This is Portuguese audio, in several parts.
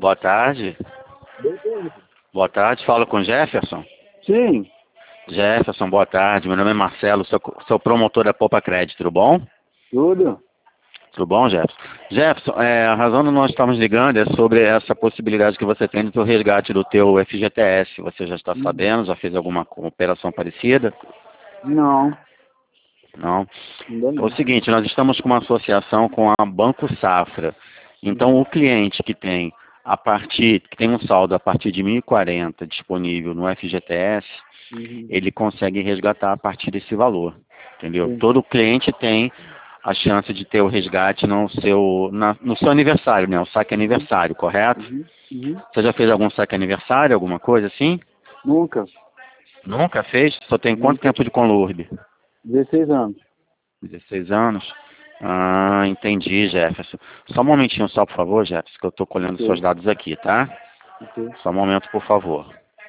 Boa tarde. Boa tarde, falo com Jefferson. Sim, Jefferson, boa tarde. Meu nome é Marcelo, sou promotor da Poupa Crédito, tudo bom? tudo. Tudo bom, Jefferson? Jefferson, a razão de nós estamos ligando é sobre essa possibilidade que você tem do teu resgate do teu FGTS. Você já está sabendo? Já fez alguma operação parecida? Não, Não? ainda É o não. seguinte, nós estamos com uma associação com a Banco Safra. Então, o cliente que tem um saldo a partir de 1.040 disponível no FGTS, Uhum. ele consegue resgatar a partir desse valor, entendeu? Sim. Todo cliente tem a chance de ter o resgate no seu aniversário, né? O saque aniversário, correto? Uhum. Uhum. Você já fez algum saque aniversário, alguma coisa assim? Nunca. Nunca fez? Só tem quanto Nunca. tempo de conlurbio? 16 anos. 16 anos? Ah, entendi, Jefferson. Só um momentinho só, por favor, Jefferson, que eu estou colhendo seus Ok. dados aqui, tá? Ok. Só um momento, por favor.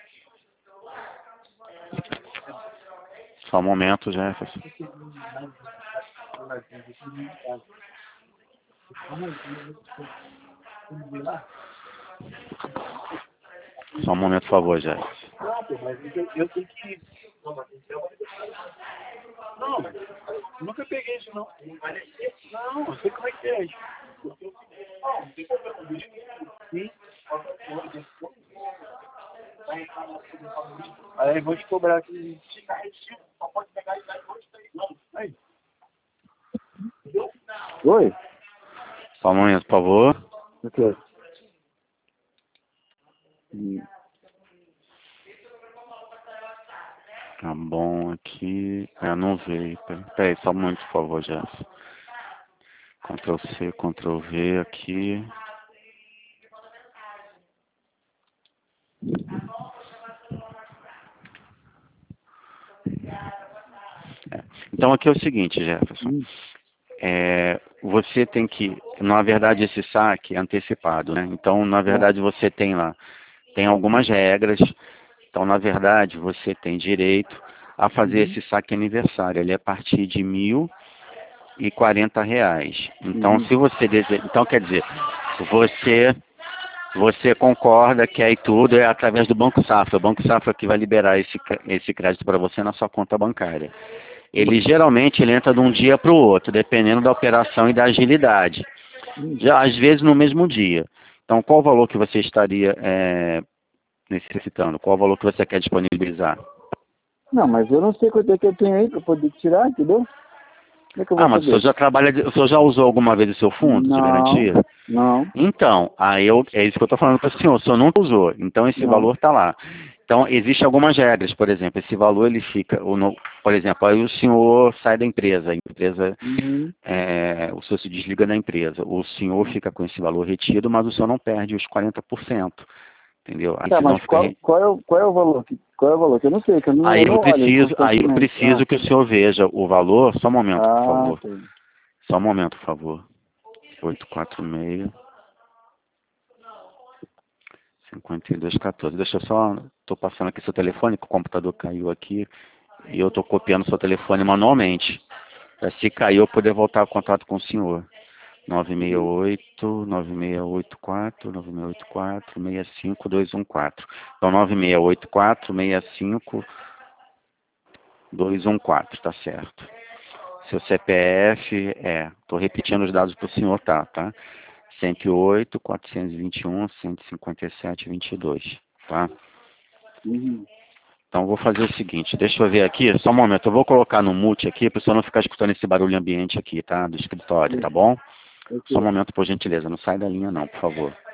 Só um momento, Jefferson. Só um momento, por favor, Jefferson. Não, pô, mas eu tenho que. Não, nunca peguei isso, não. Não, eu sei como é que é. Sim. Aí eu vou te cobrar aqui. Aí. Oi? Só um momento, por favor. Ok. Tá bom aqui. Não veio. Peraí, só um momento, por favor, Jefferson. Ctrl C, Ctrl V aqui. Então aqui é o seguinte, Jefferson. Você tem que, na verdade, esse saque é antecipado, né? Então, na verdade, você tem algumas regras. Então, na verdade, você tem direito a fazer esse saque aniversário. Ele é a partir de R$ 1.040. Então, se você então quer dizer, você você concorda que aí tudo é através do Banco Safra. O Banco Safra que vai liberar esse crédito para você na sua conta bancária. Ele geralmente ele entra de um dia para o outro, dependendo da operação e da agilidade. Já, às vezes no mesmo dia. Então, qual o valor que você estaria necessitando? Qual o valor que você quer disponibilizar? Não, mas eu não sei quanto é que eu tenho aí para poder tirar, entendeu? Como é que eu vou Ah, mas o senhor saber? já o senhor já usou alguma vez o seu fundo de Não, garantia? não, Então, é isso que eu estou falando para o senhor nunca usou, então esse não. valor está lá. Então, existem algumas regras, por exemplo, esse valor ele fica, por exemplo, aí o senhor sai da empresa, Uhum. o senhor se desliga da empresa, o senhor fica com esse valor retido, mas o senhor não perde os 40%, entendeu? A Tá, decisão mas fica... qual é o valor? Qual é o valor? Que eu não sei, que eu Aí não olho aí aí eu constantemente. preciso que o senhor veja o valor, só um momento, por favor. Tá. Só um momento, por favor. 846. 5214. Deixa eu só. Estou passando aqui seu telefone, que o computador caiu aqui. E eu estou copiando seu telefone manualmente. Para se cair, eu poder voltar ao contato com o senhor. 968, 9684, 9684, 65214. Então, 9684, 65214, tá certo. Seu CPF estou repetindo os dados para o senhor, tá? 108, 421, 157, 22, tá? Uhum. Então, vou fazer o seguinte, deixa eu ver aqui, só um momento, eu vou colocar no mute aqui, para o senhor não ficar escutando esse barulho ambiente aqui, tá? Do escritório, tá bom? Só um Ok. momento, por gentileza, não sai da linha não, por favor.